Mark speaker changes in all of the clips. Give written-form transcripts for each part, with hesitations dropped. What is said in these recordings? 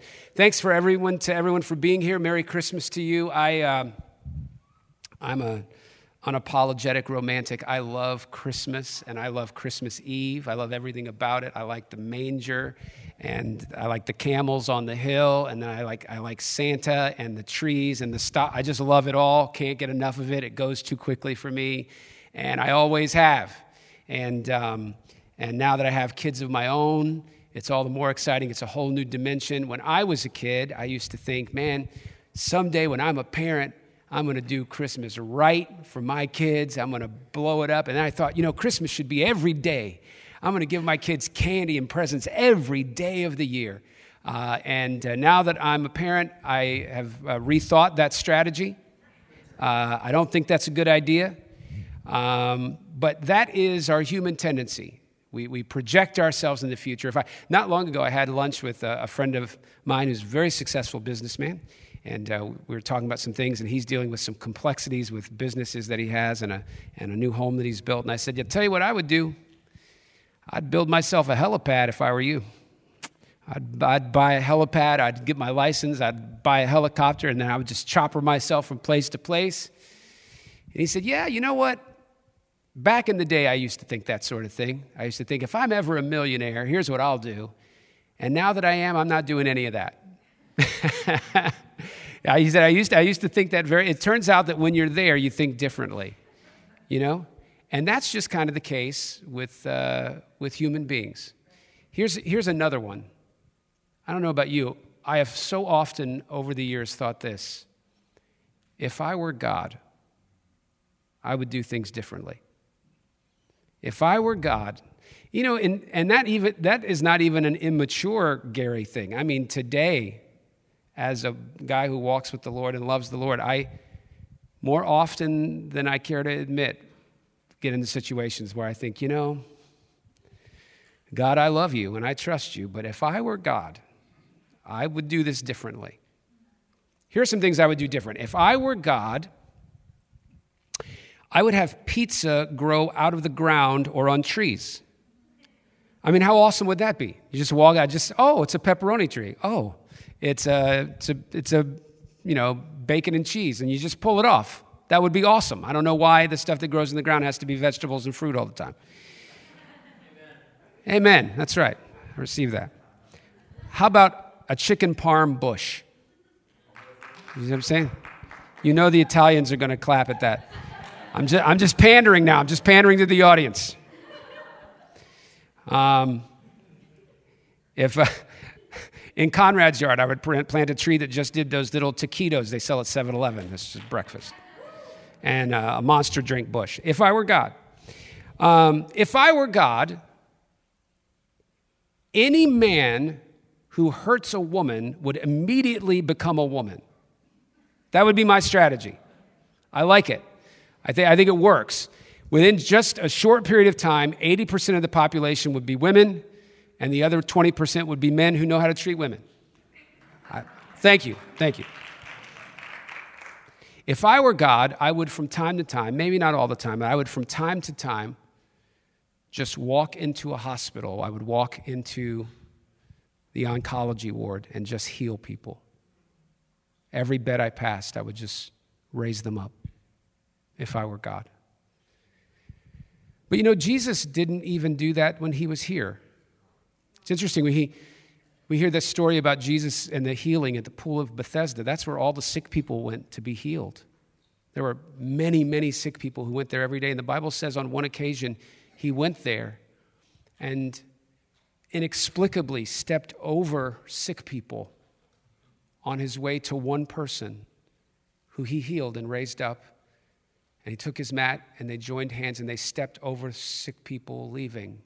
Speaker 1: Thanks to everyone for being here. Merry Christmas to you. I'm a unapologetic romantic. I love Christmas, and I love Christmas Eve. I love everything about it. I like the manger, and I like the camels on the hill, and I like Santa and the trees and the stuff. I just love it all. Can't get enough of it. It goes too quickly for me, and I always have. And now that I have kids of my own, it's all the more exciting. It's a whole new dimension. When I was a kid, I used to think, man, someday when I'm a parent, I'm going to do Christmas right for my kids. I'm going to blow it up. And then I thought, Christmas should be every day. I'm going to give my kids candy and presents every day of the year. And now that I'm a parent, I have rethought that strategy. I don't think that's a good idea. But that is our human tendency. We project ourselves in the future. Not long ago, I had lunch with a friend of mine who's a very successful businessman. And we were talking about some things, and he's dealing with some complexities with businesses that he has and a new home that he's built. And I said, tell you what I would do. I'd build myself a helipad if I were you. I'd buy a helipad. I'd get my license. I'd buy a helicopter, and then I would just chopper myself from place to place. And he said, yeah, you know what? Back in the day, I used to think that sort of thing. I used to think, if I'm ever a millionaire, here's what I'll do. And now that I am, I'm not doing any of that. He said, I used to think that it turns out that when you're there, you think differently, And that's just kind of the case with human beings. Here's another one. I don't know about you. I have so often over the years thought this. If I were God, I would do things differently. If I were God, and that is not even an immature Gary thing. I mean, today, as a guy who walks with the Lord and loves the Lord, I, more often than I care to admit, get into situations where I think, God, I love you and I trust you, but if I were God, I would do this differently. Here are some things I would do different. If I were God, I would have pizza grow out of the ground or on trees. I mean, how awesome would that be? You just walk out, it's a pepperoni tree. Oh, it's a bacon and cheese, and you just pull it off. That would be awesome. I don't know why the stuff that grows in the ground has to be vegetables and fruit all the time. Amen. That's right. I receive that. How about a chicken parm bush? You know what I'm saying? The Italians are going to clap at that. I'm just pandering now. I'm just pandering to the audience. In Conrad's yard, I would plant a tree that just did those little taquitos they sell at 7-Eleven. This is breakfast. And a monster drink bush. If I were God. Any man who hurts a woman would immediately become a woman. That would be my strategy. I like it. I think it works. Within just a short period of time, 80% of the population would be women, and the other 20% would be men who know how to treat women. Thank you. If I were God, I would from time to time, maybe not all the time, but I would from time to time just walk into a hospital. I would walk into the oncology ward and just heal people. Every bed I passed, I would just raise them up if I were God. But Jesus didn't even do that when he was here. It's interesting, we hear this story about Jesus and the healing at the pool of Bethesda. That's where all the sick people went to be healed. There were many, many sick people who went there every day. And the Bible says on one occasion, he went there and inexplicably stepped over sick people on his way to one person who he healed and raised up. And he took his mat and they joined hands and they stepped over sick people leaving.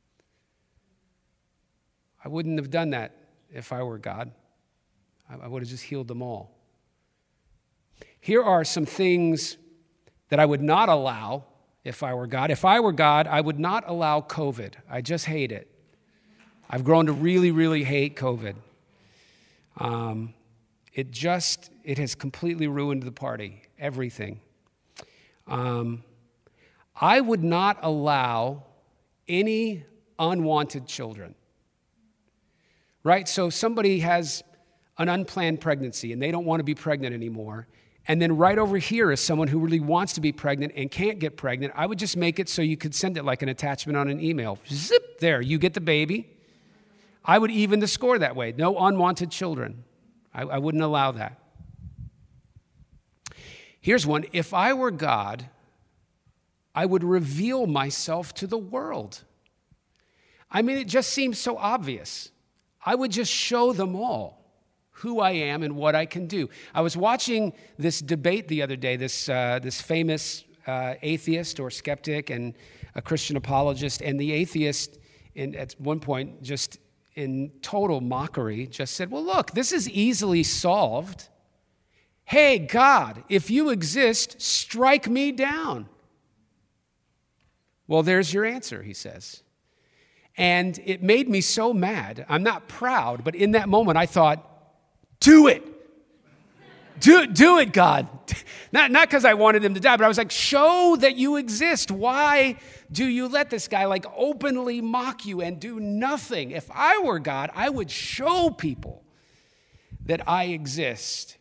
Speaker 1: I wouldn't have done that if I were God. I would have just healed them all. Here are some things that I would not allow if I were God. If I were God, I would not allow COVID. I just hate it. I've grown to really, really hate COVID. It has completely ruined the party, everything. I would not allow any unwanted children. Right? So somebody has an unplanned pregnancy and they don't want to be pregnant anymore, and then right over here is someone who really wants to be pregnant and can't get pregnant, I would just make it so you could send it like an attachment on an email. Zip, there, you get the baby. I would even the score that way. No unwanted children. I wouldn't allow that. Here's one. If I were God, I would reveal myself to the world. I mean, it just seems so obvious. I would just show them all who I am and what I can do. I was watching this debate the other day, this famous atheist or skeptic and a Christian apologist, and the atheist at one point just in total mockery just said, well, look, this is easily solved. Hey, God, if you exist, strike me down. Well, there's your answer, he says. And it made me so mad. I'm not proud, but in that moment I thought, do it. Do it, God. Not because I wanted him to die, but I was like, show that you exist. Why do you let this guy like openly mock you and do nothing? If I were God, I would show people that I exist.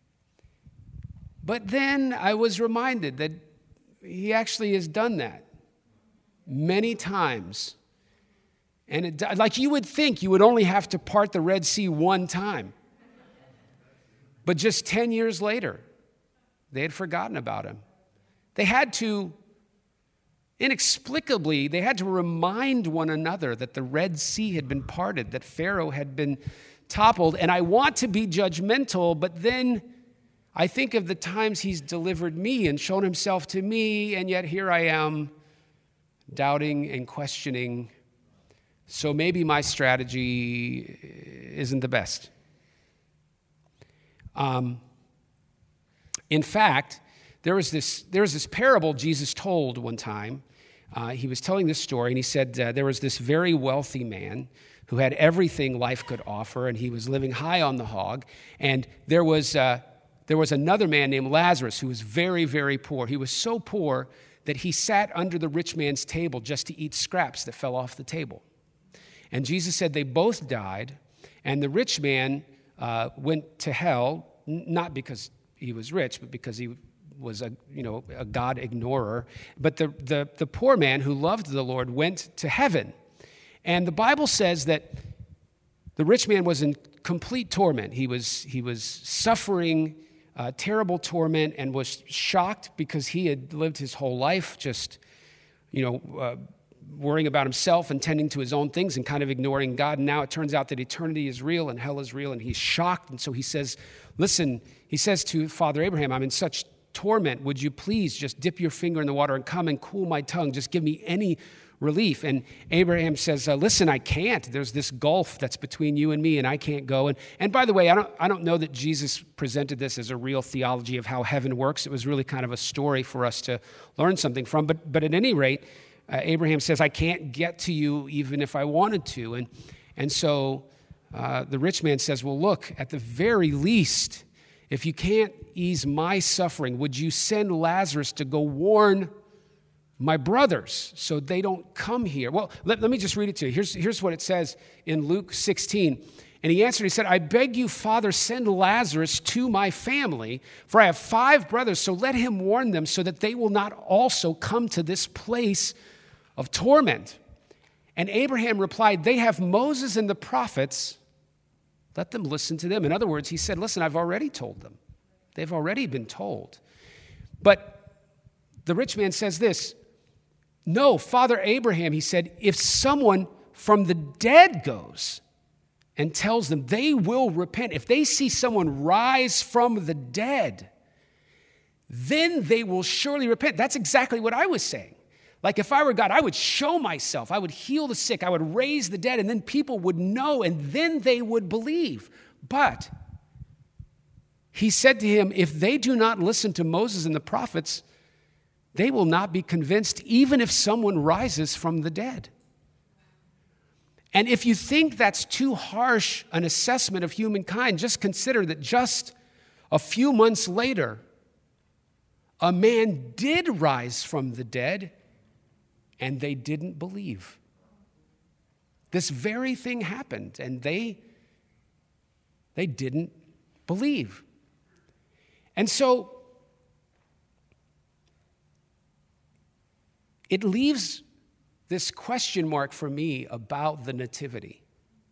Speaker 1: But then I was reminded that he actually has done that many times. And like you would think you would only have to part the Red Sea one time. But just 10 years later, they had forgotten about him. They had to, inexplicably, they had to remind one another that the Red Sea had been parted, that Pharaoh had been toppled. And I want to be judgmental, but then I think of the times he's delivered me and shown himself to me, and yet here I am doubting and questioning. So maybe my strategy isn't the best. In fact, there was this parable Jesus told one time. He was telling this story, and he said there was this very wealthy man who had everything life could offer, and he was living high on the hog. And there was another man named Lazarus who was very, very poor. He was so poor that he sat under the rich man's table just to eat scraps that fell off the table. And Jesus said they both died, and the rich man went to hell, not because he was rich, but because he was a God ignorer. But the poor man who loved the Lord went to heaven. And the Bible says that the rich man was in complete torment. He was suffering terrible torment and was shocked because he had lived his whole life just, worrying about himself and tending to his own things and kind of ignoring God. And now it turns out that eternity is real and hell is real, and he's shocked. And so he says, listen, he says to Father Abraham, I'm in such torment. Would you please just dip your finger in the water and come and cool my tongue? Just give me any relief. And Abraham says, listen, I can't. There's this gulf that's between you and me, and I can't go. And by the way, I don't know that Jesus presented this as a real theology of how heaven works. It was really kind of a story for us to learn something from. But at any rate, Abraham says, I can't get to you even if I wanted to. And so the rich man says, well, look, at the very least, if you can't ease my suffering, would you send Lazarus to go warn my brothers so they don't come here? Well, let me just read it to you. Here's what it says in Luke 16. And he answered, he said, I beg you, Father, send Lazarus to my family, for I have 5 brothers, so let him warn them so that they will not also come to this place of torment. And Abraham replied, they have Moses and the prophets. Let them listen to them. In other words, he said, listen, I've already told them. They've already been told. But the rich man says this, no, Father Abraham, he said, if someone from the dead goes and tells them, they will repent. If they see someone rise from the dead, then they will surely repent. That's exactly what I was saying. Like if I were God, I would show myself. I would heal the sick. I would raise the dead, and then people would know, and then they would believe. But he said to him, if they do not listen to Moses and the prophets, they will not be convinced, even if someone rises from the dead. And if you think that's too harsh an assessment of humankind, just consider that just a few months later, a man did rise from the dead, and they didn't believe. This very thing happened, and they They didn't believe. And so it leaves this question mark for me about the nativity.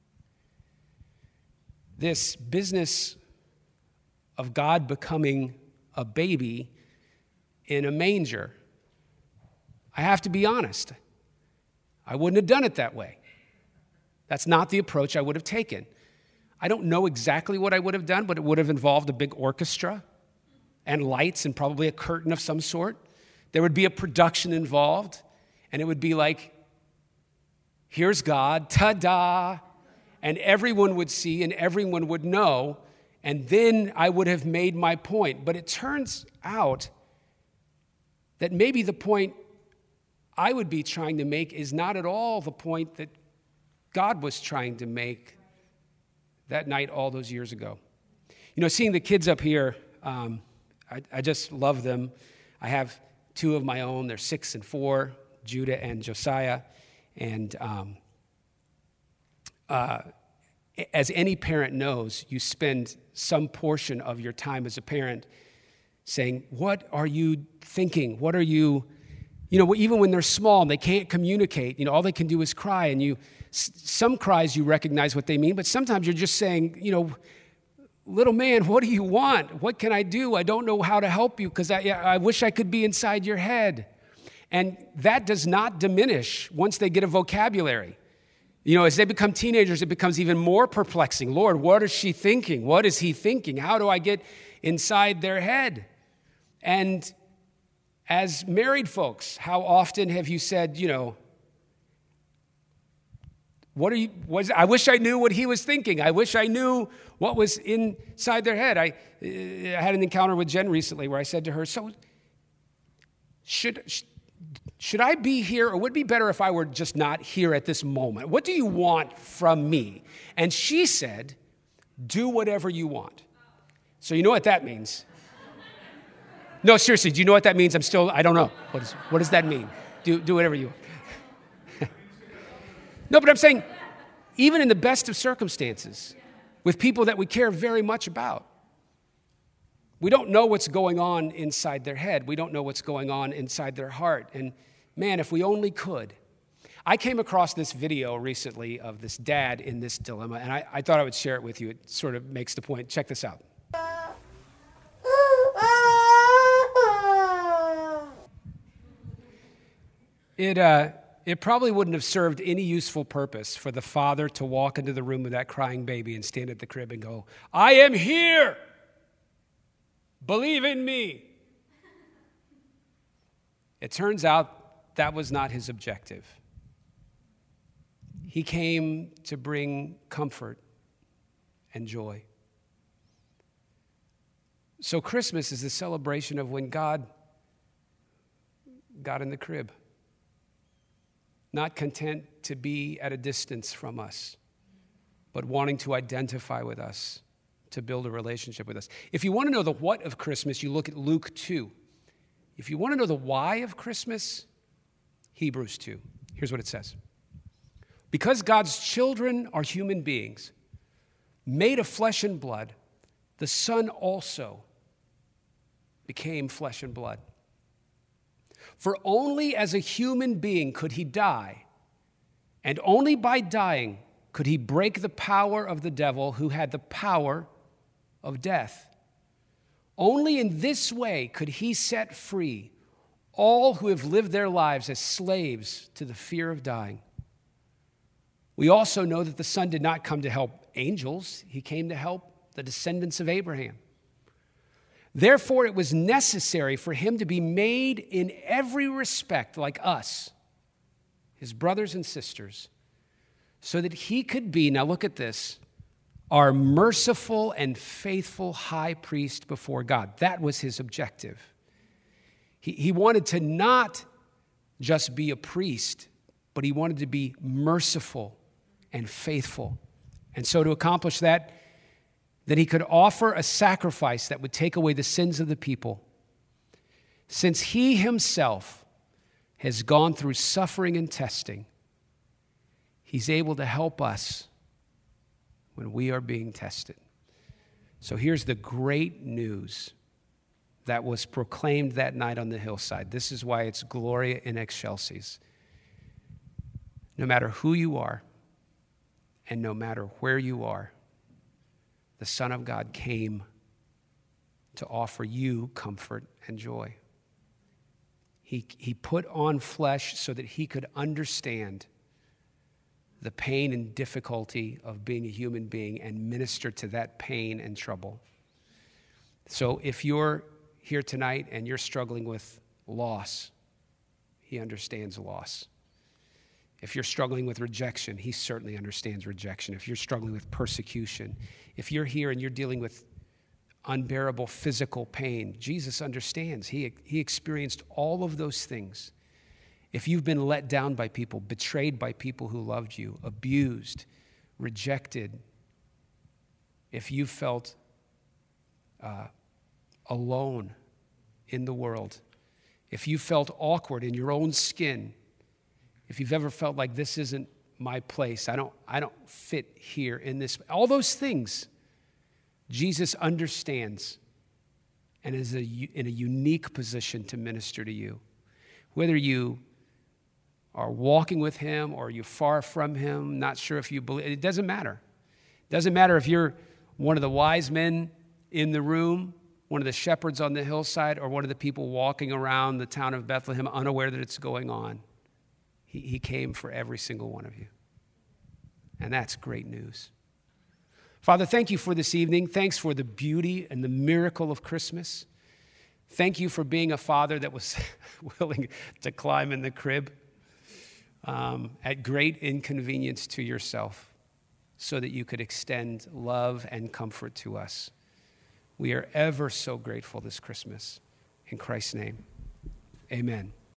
Speaker 1: This business of God becoming a baby in a manger. I have to be honest. I wouldn't have done it that way. That's not the approach I would have taken. I don't know exactly what I would have done, but it would have involved a big orchestra and lights and probably a curtain of some sort. There would be a production involved, and it would be like, here's God, ta-da, and everyone would see and everyone would know, and then I would have made my point. But it turns out that maybe the point I would be trying to make is not at all the point that God was trying to make that night all those years ago. You know, seeing the kids up here, I just love them. I have two of my own. They're 6 and 4, Judah and Josiah. And as any parent knows, you spend some portion of your time as a parent saying, what are you thinking? What are you, even when they're small and they can't communicate, all they can do is cry. And some cries you recognize what they mean, but sometimes you're just saying, little man, what do you want? What can I do? I don't know how to help you because I wish I could be inside your head. And that does not diminish once they get a vocabulary. As they become teenagers, it becomes even more perplexing. Lord, what is she thinking? What is he thinking? How do I get inside their head? And as married folks, how often have you said, I wish I knew what he was thinking. I wish I knew what was inside their head. I had an encounter with Jen recently where I said to her, so should I be here, or would it be better if I were just not here at this moment? What do you want from me? And she said, do whatever you want. So you know what that means? No, seriously, do you know what that means? I don't know. What does that mean? Do whatever you want. No, but I'm saying, even in the best of circumstances, with people that we care very much about, we don't know what's going on inside their head. We don't know what's going on inside their heart. And man, if we only could. I came across this video recently of this dad in this dilemma, and I thought I would share it with you. It sort of makes the point. Check this out. It probably wouldn't have served any useful purpose for the father to walk into the room with that crying baby and stand at the crib and go, I am here. Believe in me. It turns out that was not his objective. He came to bring comfort and joy. So Christmas is the celebration of when God got in the crib, not content to be at a distance from us, but wanting to identify with us, to build a relationship with us. If you want to know the what of Christmas, you look at Luke 2. If you want to know the why of Christmas, Hebrews 2. Here's what it says. Because God's children are human beings, made of flesh and blood, the Son also became flesh and blood. For only as a human being could he die, and only by dying could he break the power of the devil who had the power of death. Only in this way could he set free all who have lived their lives as slaves to the fear of dying. We also know that the Son did not come to help angels. He came to help the descendants of Abraham. Therefore, it was necessary for him to be made in every respect like us, his brothers and sisters, so that he could be, now look at this, our merciful and faithful high priest before God. That was his objective. He wanted to not just be a priest, but he wanted to be merciful and faithful. And so to accomplish that he could offer a sacrifice that would take away the sins of the people. Since he himself has gone through suffering and testing, he's able to help us when we are being tested. So here's the great news that was proclaimed that night on the hillside. This is why it's Gloria in Excelsis. No matter who you are, and no matter where you are, the Son of God came to offer you comfort and joy. He put on flesh so that he could understand the pain and difficulty of being a human being and minister to that pain and trouble. So if you're here tonight and you're struggling with loss, he understands loss. If you're struggling with rejection, he certainly understands rejection. If you're struggling with persecution, if you're here and you're dealing with unbearable physical pain, Jesus understands. He experienced all of those things. If you've been let down by people, betrayed by people who loved you, abused, rejected, if you felt alone in the world, if you felt awkward in your own skin, if you've ever felt like this isn't my place, I don't fit here in this, all those things, Jesus understands and is in a unique position to minister to you. Whether you are walking with him or you're far from him, not sure if you believe, it doesn't matter. It doesn't matter if you're one of the wise men in the room, one of the shepherds on the hillside, or one of the people walking around the town of Bethlehem unaware that it's going on. He came for every single one of you. And that's great news. Father, thank you for this evening. Thanks for the beauty and the miracle of Christmas. Thank you for being a father that was willing to climb in the crib at great inconvenience to yourself so that you could extend love and comfort to us. We are ever so grateful this Christmas. In Christ's name, amen.